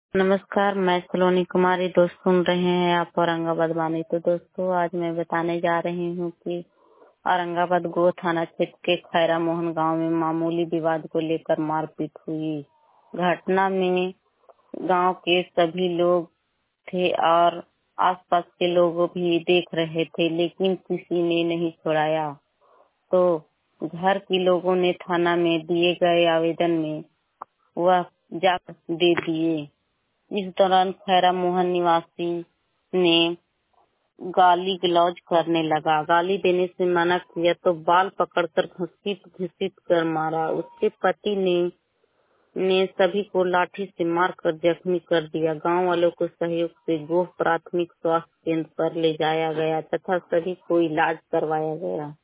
नमस्कार, मैं सलोनी कुमारी। दोस्त सुन रहे हैं आप औरंगाबाद वाणी। तो दोस्तों, आज मैं बताने जा रही हूँ कि औरंगाबाद गो थाना क्षेत्र के खैरा मोहन गांव में मामूली विवाद को लेकर मारपीट हुई। घटना में गांव के सभी लोग थे और आसपास के लोग भी देख रहे थे, लेकिन किसी ने नहीं छुड़ाया। तो घर के लोगों ने थाना में दिए गए आवेदन में वह जाकर दे दिए। इस दौरान खैरा मोहन निवासी ने गाली गलौज करने लगा। गाली देने से मना किया तो बाल पकड़कर घसीट घसीट कर मारा। उसके पति ने सभी को लाठी से मारकर जख्मी कर दिया। गांव वालों के सहयोग से गोह प्राथमिक स्वास्थ्य केंद्र पर ले जाया गया तथा सभी को इलाज करवाया गया।